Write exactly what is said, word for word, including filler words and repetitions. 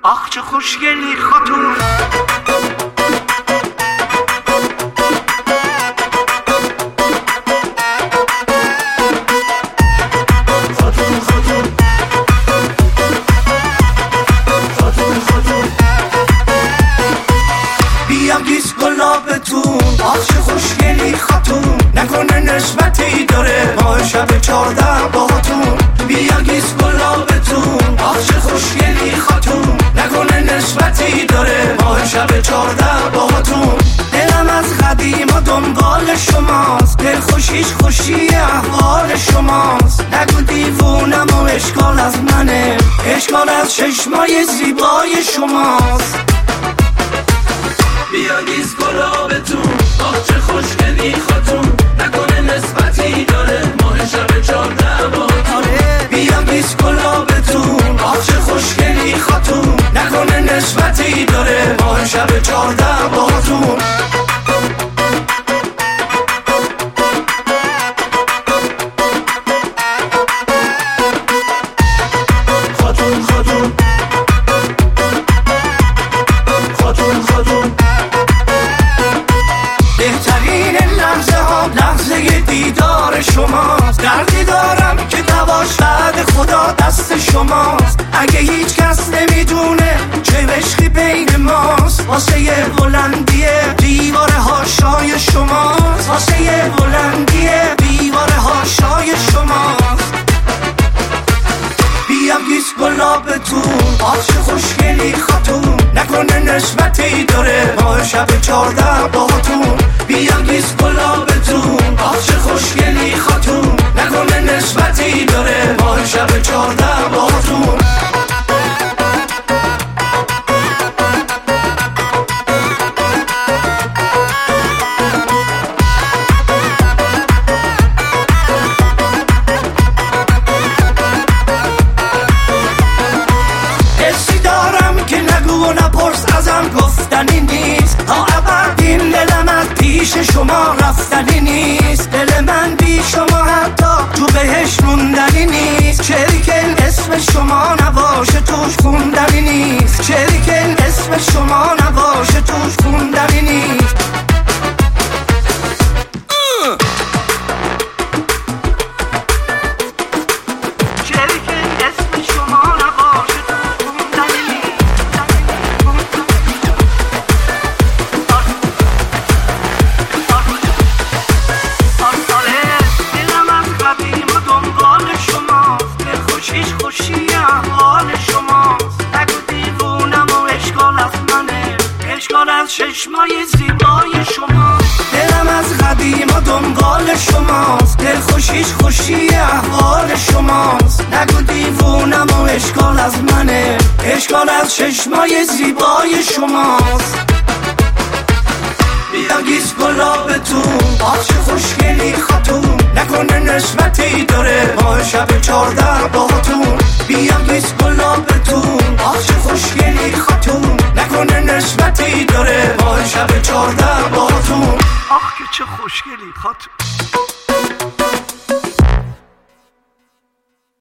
آخ چه خوشگلی خاتون. بیاگیز گلابتون، آخ چه خوشگلی خاتون، نکنه نسبتی داره ما شب چارده باهاتون. بیاگیز گلابتون، آخ چه خوشگلی خاتون، نکنه نسبتی داره ما شب چارده باهاتون. دلم از قدیم و دنبال شماست، دل خوشیش خوشی احوال شماست. نگو دیوونم و اشکال از منه، اشکال از چشمای زیبای شماست. بیاگیز گلابتون، آخ چه خوشگلی خاتون، نکنه نسبتی داره ماه شب چارده باهاتون. بیاگیز گلابتون، آخ چه خوشگلی خاتون، نکنه نسبتی داره ماه شب چارده باهاتون. خاتون خاتون خاتون خاتون، بهترین لحظه ها لحظه دیدار شماست. دردی دارم که دواش بعد خدا دست شماست. اگه هیچ کس نمیدونه چه عشقی بین ماست، واسه بلندی دیوار هاشای شماست، واسه بلندی دیوار هاشای شماست. بیاگیز گلابتون، آخ چه خوشگلی خاتون، نکنه نسبتی داره ما شب چارده باهاتون. بیاگیز گلابتون، آخ چه خوشگلی خاتون، نکنه نسبتی داره ما شب چارده باهاتون. گفتنی نیست تا ابد این دلم از پیش شما رفتنی نیست. دل من بی شما حتی تو بهش موندنی نیست. شریکن اسم شما نباشه توش خوندنی نیست. شریکن اسم شما نباشه توش خوندنی نیست. چشمای زیبای شما، دلم از قدیم و دنبال شماست. دل خوشیش خوشی احوال شماست. نگو دیوونم و اشکال از منه، اشکال از چشمای زیبای شماست. بیاگیز گلابتون، آخ چه خوشگلی خاتون، نکنه نسبتی داره ما شب چارده باهاتون. بیاگیز گلابتون، آخ چه خوشگلی خاتون، نکنه نسبتی داره ما شب چارده باهاتون. آخ که چه خوشگلی خاتون.